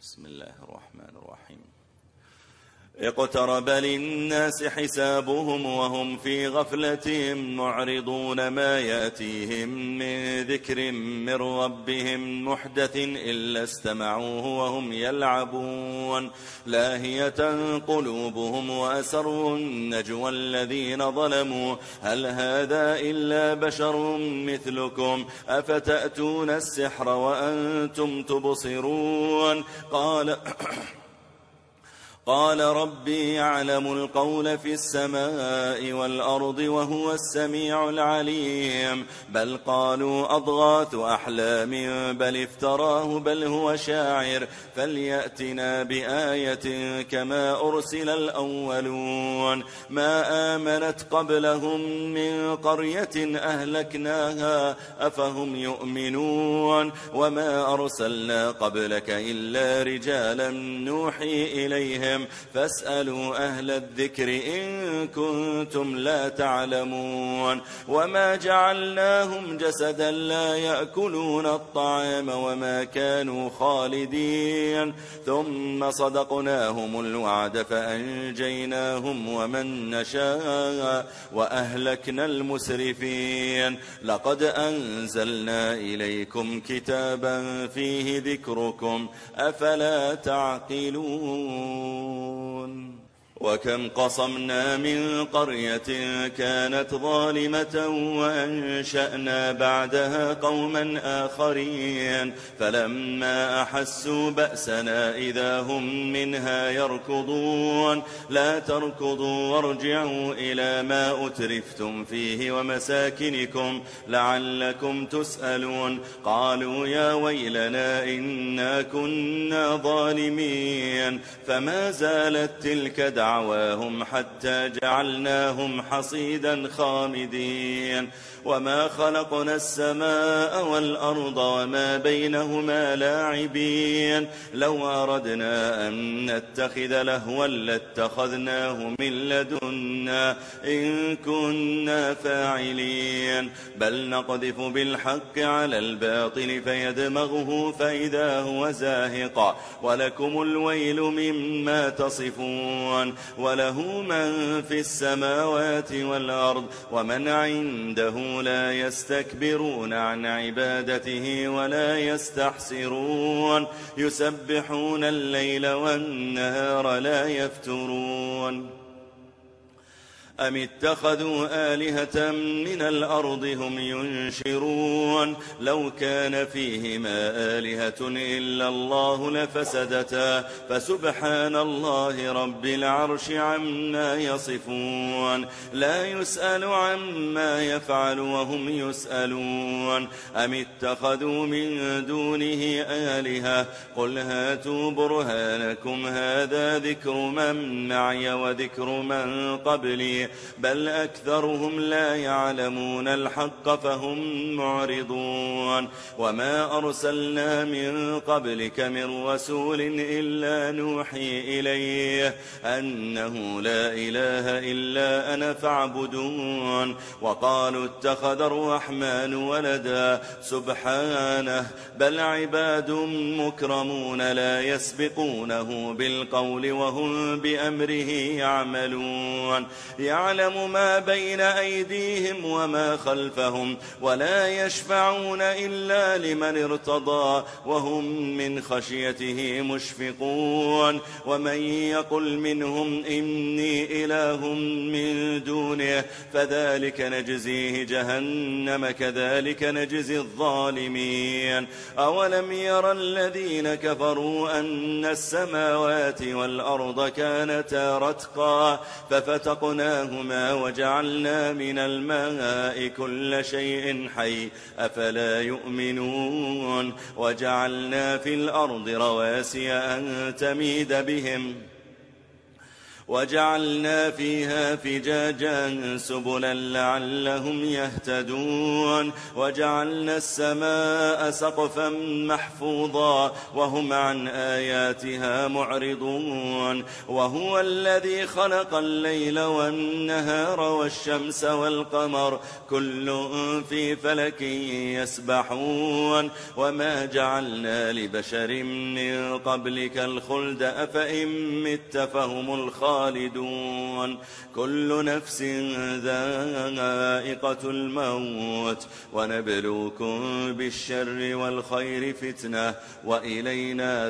بسم الله الرحمن الرحيم. اقترب للناس حسابهم وهم في غفلة معرضون. ما يأتيهم من ذكر من ربهم محدث إلا استمعوه وهم يلعبون. لاهية قلوبهم وأسروا النجوى الذين ظلموا هل هذا إلا بشر مثلكم أفتأتون السحر وأنتم تبصرون. قال ربي يعلم القول في السماء والأرض وهو السميع العليم. بل قالوا أضغاث أحلام بل افتراه بل هو شاعر فليأتنا بآية كما أرسل الأولون. ما آمنت قبلهم من قرية أهلكناها أفهم يؤمنون. وما أرسلنا قبلك إلا رجالا نوحي إليهم فاسألوا أهل الذكر إن كنتم لا تعلمون. وما جعلناهم جسدا لا يأكلون الطعام وما كانوا خالدين. ثم صدقناهم الوعد فأنجيناهم ومن نشاء وأهلكنا المسرفين. لقد أنزلنا إليكم كتابا فيه ذكركم أفلا تعقلون. وكم قصمنا من قرية كانت ظالمة وأنشأنا بعدها قوما آخرين فلما أحسوا بأسنا إذا هم منها يركضون. لا تركضوا وارجعوا إلى ما أترفتم فيه ومساكنكم لعلكم تسألون. قالوا يا ويلنا إنا كنا ظالمين. فما زالت تلك دعواهم حتى جعلناهم حصيدا خامدين. وما خلقنا السماء والأرض وما بينهما لاعبين. لو أردنا أن نتخذ لهوا لاتخذناه من لدنا إن كنا فاعلين. بل نقذف بالحق على الباطل فيدمغه فإذا هو زاهق ولكم الويل مما تصفون. وله من في السماوات والأرض ومن عنده لا يستكبرون عن عبادته ولا يستحسرون. يسبحون الليل والنهار لا يفترون. أم اتخذوا آلهة من الأرض هم ينشرون. لو كان فيهما آلهة إلا الله لفسدتا فسبحان الله رب العرش عما يصفون. لا يسأل عما يفعل وهم يسألون. أم اتخذوا من دونه آلهة قل هاتوا برهانكم هذا ذكر من معي وذكر من قبلي بل أكثرهم لا يعلمون الحق فهم معرضون. وما أرسلنا من قبلك من رسول إلا نوحي إليه أنه لا إله إلا أنا فاعبدون. وقالوا اتخذ الرحمن ولدا سبحانه بل عباد مكرمون لا يسبقونه بالقول وهم بأمره يعملون. يعلم ما بين أيديهم وما خلفهم ولا يشفعون إلا لمن ارتضى وهم من خشيته مشفقون. ومن يقل منهم إني إله من دونه فذلك نجزيه جهنم كذلك نجزي الظالمين. أولم يرى الذين كفروا أن السماوات والأرض كانتا رتقا ففتقناهما وجعلنا من الماء كل شيء حي أفلا يؤمنون. وجعلنا في الأرض رواسي أن تميد بهم وجعلنا فيها فجاجا سبلا لعلهم يهتدون وجعلنا السماء سقفا محفوظا وهم عن آياتها معرضون وهو الذي خلق الليل والنهار والشمس والقمر كل في فلك يسبحون وما جعلنا لبشر من قبلك الخلد أفإن مت فهم الخالدون كل نفس ذائقة الموت ونبلوكم بالشر والخير فتنة وإلينا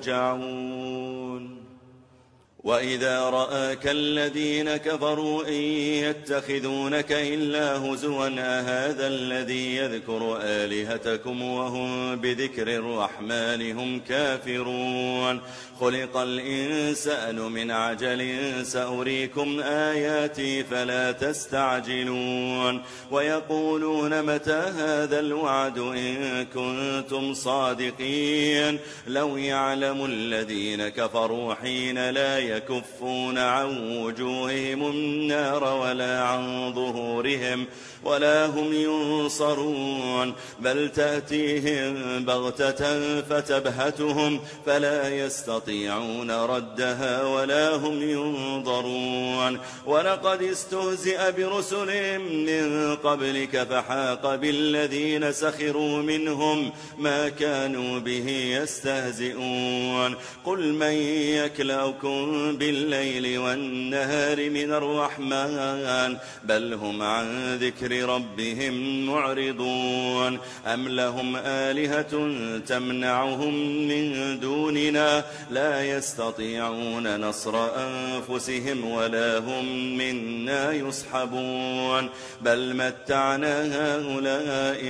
ترجعون وإذا رآك الذين كفروا إن يتخذونك إلا هزوا أهذا الذي يذكر آلهتكم وهم بذكر الرحمن هم كافرون خلق الإنسان من عجل سأريكم آياتي فلا تستعجلون ويقولون متى هذا الوعد إن كنتم صادقين لو يعلم الذين كفروا حين لا يكفون عن وجوههم النار ولا عن ظهورهم ولا هم ينصرون بل تأتيهم بغتة فتبهتهم فلا يستطيعون ردها ولا هم ينظرون ولقد استهزئ برسل من قبلك فحاق بالذين سخروا منهم ما كانوا به يستهزئون قل من يكلؤكم بالليل والنهار من الرحمن بل هم عن ذكر ربهم معرضون أم لهم آلهة تمنعهم من دوننا لا يستطيعون نصر أنفسهم ولا هم منا يصحبون بل متعنا هؤلاء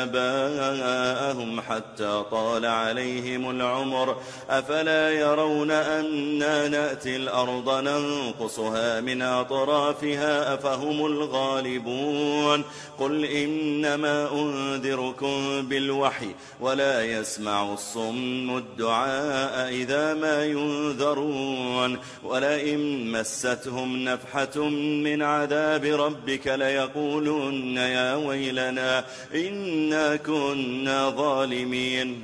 وآباءهم حتى طال عليهم العمر أفلا يرون أنا نأتي الأرض ننقصها من أطرافها أفهم الغالبون قل إنما أنذركم بالوحي ولا يسمع الصم الدعاء إذا ما ينذرون ولئن مستهم نفحة من عذاب ربك ليقولن يا ويلنا إنا كنا ظالمين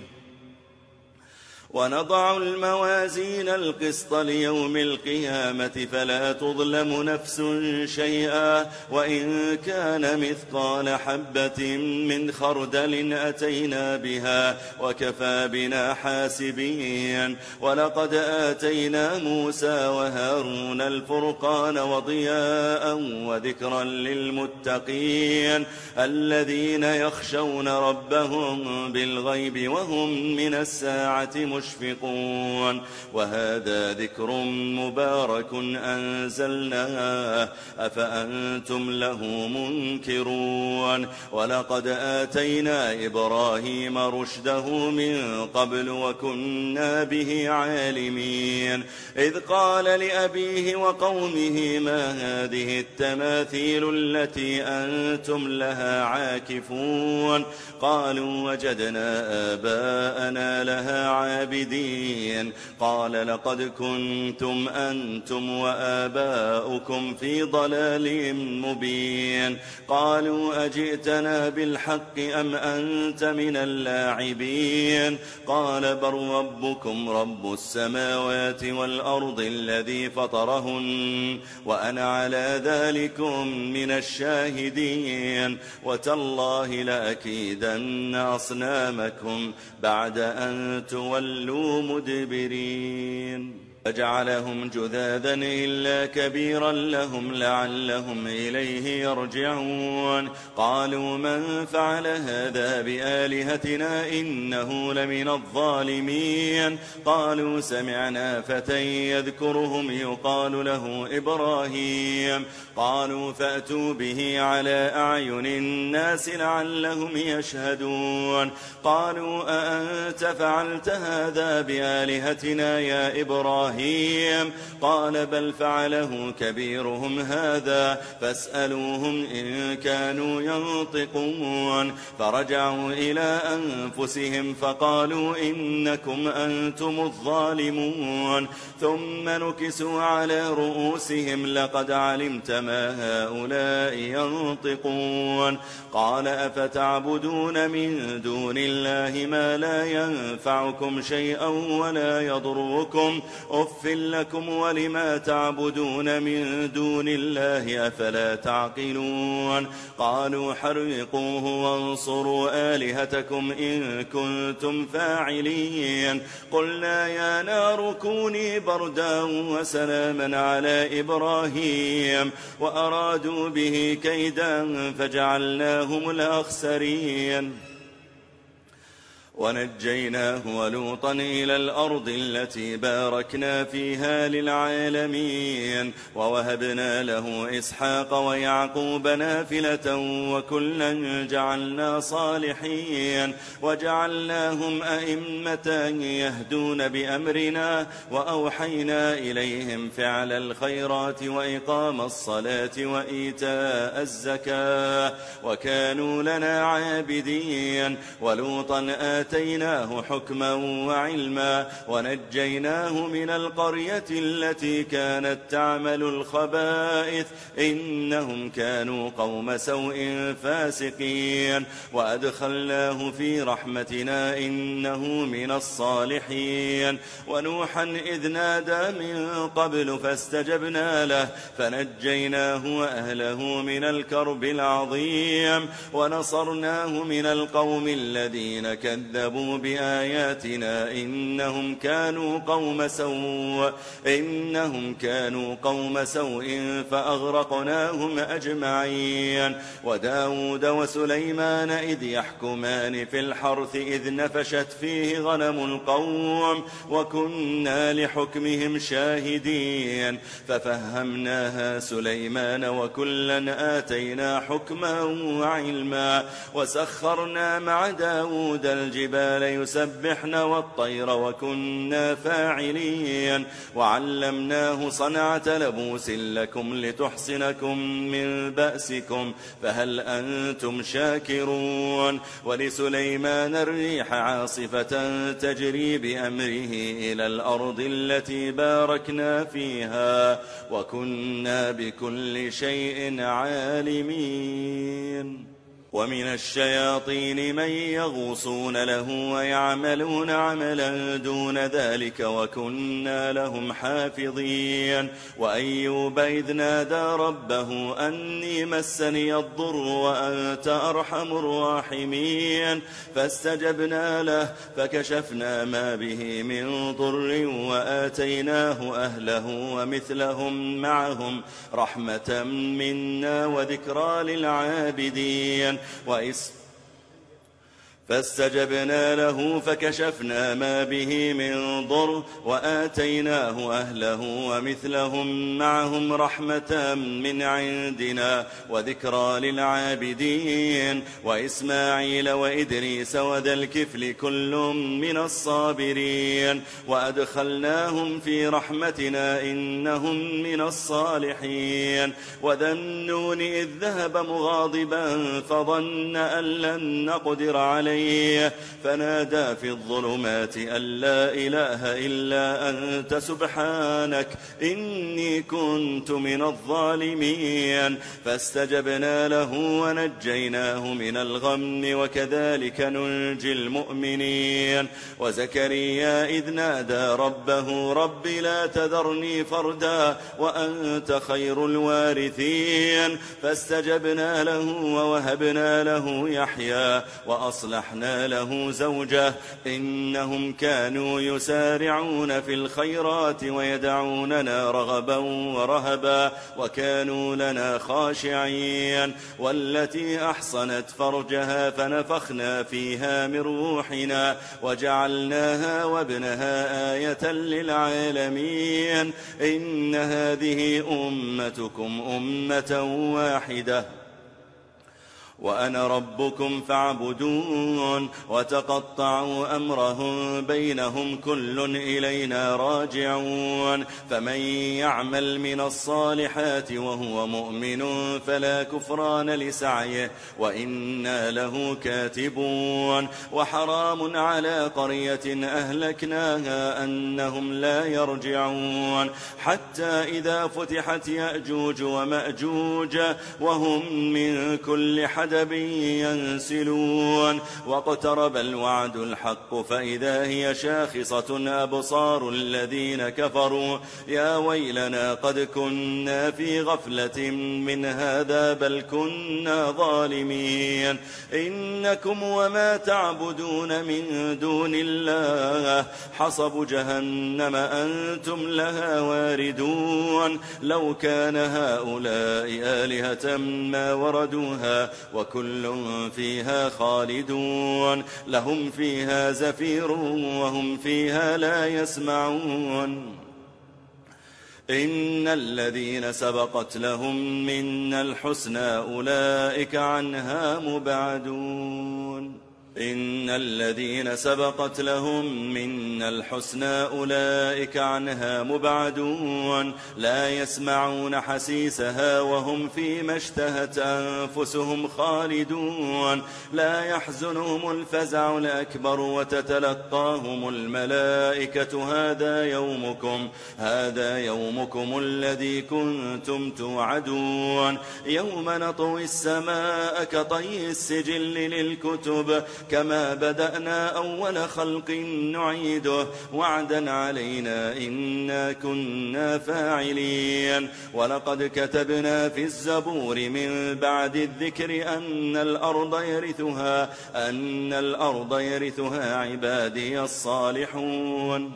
ونضع الموازين القسط ليوم القيامة فلا تظلم نفس شيئا وإن كان مثقال حبة من خردل أتينا بها وكفى بنا حاسبين ولقد آتينا موسى وهارون الفرقان وضياء وذكرا للمتقين الذين يخشون ربهم بالغيب وهم من الساعة مشفقون وهذا ذكر مبارك أنزلناه أفأنتم له منكرون ولقد آتينا إبراهيم رشده من قبل وكنا به عالمين إذ قال لأبيه وقومه ما هذه التماثيل التي أنتم لها عاكفون قالوا وجدنا آباءنا لها عابدين قال لقد كنتم أنتم وآباؤكم في ضلال مبين قالوا أجئتنا بالحق أم أنت من اللاعبين قال بل ربكم رب السماوات والأرض الذي فطرهن وأنا على ذلكم من الشاهدين وتالله لأكيدن أصنامكم بعد أن تولوا مدبرين فجعلهم جذاذا إلا كبيرا لهم لعلهم إليه يرجعون قالوا من فعل هذا بآلهتنا إنه لمن الظالمين قالوا سمعنا فتى يذكرهم يقال له إبراهيم قالوا فأتوا به على أعين الناس لعلهم يشهدون قالوا أأنت فعلت هذا بآلهتنا يا إبراهيم إبراهيم قال بل فعله كبيرهم هذا فاسألوهم إن كانوا ينطقون فرجعوا إلى أنفسهم فقالوا إنكم أنتم الظالمون ثم نكسوا على رؤوسهم لقد علمت ما هؤلاء ينطقون قال أفتعبدون من دون الله ما لا ينفعكم شيئا ولا يضركم أف لكم ولما تعبدون من دون الله أفلا تعقلون قالوا حرقوه وانصروا آلهتكم إن كنتم فاعلين قلنا يا نار كوني بردا وسلاما على إبراهيم وأرادوا به كيدا فجعلناهم الأخسرين ونجيناه ولوطا إلى الأرض التي باركنا فيها للعالمين ووهبنا له إسحاق ويعقوب نافلة وكلا جعلنا صالحين وجعلناهم أئمة يهدون بأمرنا وأوحينا إليهم فعل الخيرات وإقام الصلاة وإيتاء الزكاة وكانوا لنا عابدين ولوطا آتيناه حكما وعلما ونجيناه من القرية التي كانت تعمل الخبائث إنهم كانوا قوم سوء فاسقين وأدخلناه في رحمتنا إنه من الصالحين ونوحا إذ نادى من قبل فاستجبنا له فنجيناه وأهله من الكرب العظيم ونصرناه من القوم الذين كذبوا بآياتنا إنهم كانوا قوم سوء فأغرقناهم أجمعين وداود وسليمان إذ يحكمان في الحرث إذ نفشت فيه غنم القوم وكنا لحكمهم شاهدين ففهمناها سليمان وكلا آتينا حكما وعلما وسخرنا مع داود الجبال يسبحن والطير وكنا فاعلين وعلمناه صنعة لبوس لكم لتحصنكم من بأسكم فهل أنتم شاكرون ولسليمان الريح عاصفة تجري بأمره إلى الأرض التي باركنا فيها وكنا بكل شيء عالمين ومن الشياطين من يغوصون له ويعملون عملا دون ذلك وكنا لهم حافظين وأيوب إذ نادى ربه أني مسني الضر وأنت أرحم الراحمين فاستجبنا له فكشفنا ما به من ضر وآتيناه أهله ومثلهم معهم رحمة منا وذكرى للعابدين فاستجبنا له فكشفنا ما به من ضر وآتيناه أهله ومثلهم معهم رحمة من عندنا وذكرى للعابدين وإسماعيل وإدريس وذا الكفل كل من الصابرين وأدخلناهم في رحمتنا إنهم من الصالحين وذا النون إذ ذهب مغاضبا فظن أن لن نقدر عليه فنادى في الظلمات أن لا إله إلا أنت سبحانك إني كنت من الظالمين فاستجبنا له ونجيناه من الغم وكذلك ننجي المؤمنين وزكريا إذ نادى ربه رب لا تذرني فردا وأنت خير الوارثين فاستجبنا له ووهبنا له يحيى وأصلحنا له زوجه إنهم كانوا يسارعون في الخيرات ويدعوننا رغبا ورهبا وكانوا لنا خاشعين والتي أحصنت فرجها فنفخنا فيها من روحنا وجعلناها وابنها آية للعالمين إن هذه أمتكم أمة واحدة وأنا ربكم فاعبدون وتقطعوا أمرهم بينهم كل إلينا راجعون فمن يعمل من الصالحات وهو مؤمن فلا كفران لسعيه وإنا له كاتبون وحرام على قرية أهلكناها أنهم لا يرجعون حتى إذا فتحت يأجوج ومأجوج وهم من كل حدب ينسلون واقترب الوعد الحق فإذا هي شاخصة أبصار الذين كفروا يا ويلنا قد كنا في غفلة من هذا بل كنا ظالمين إنكم وما تعبدون من دون الله حصب جهنم أنتم لها واردون لو كان هؤلاء آلهة ما وردوها وكل فيها خالدون لهم فيها زفير وهم فيها لا يسمعون إن الذين سبقت لهم منا الحسنى أولئك عنها مبعدون إن الذين سبقت لهم منا الحسنى أولئك عنها مبعدون لا يسمعون حسيسها وهم فيما اشتهت أنفسهم خالدون لا يحزنهم الفزع الأكبر وتتلقاهم الملائكة هذا يومكم الذي كنتم توعدون يوم نطوي السماء كطي السجل للكتب كما بدأنا أول خلق نعيده وعدا علينا إنا كنا فاعلين ولقد كتبنا في الزبور من بعد الذكر أن الأرض يرثها عبادي الصالحون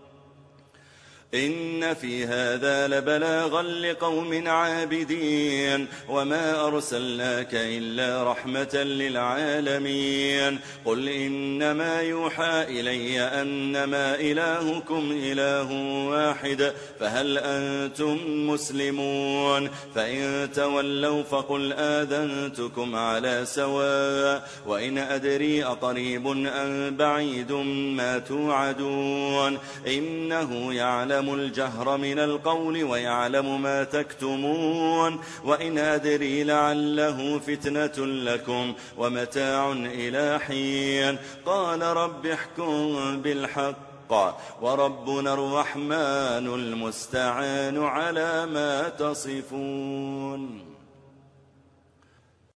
إن في هذا لبلاغا لقوم عابدين وما أرسلناك إلا رحمة للعالمين قل إنما يوحى إلي أنما إلهكم إله واحد فهل أنتم مسلمون فإن تولوا فقل آذنتكم على سواء وإن أدري أقريب أم بعيد ما توعدون إنه يعلم الجهر من القول ويعلم ما تكتمون وإن أدري لعله فتنة لكم ومتاع إلى حين قال رب احكم بالحق وربنا الرحمن المستعان على ما تصفون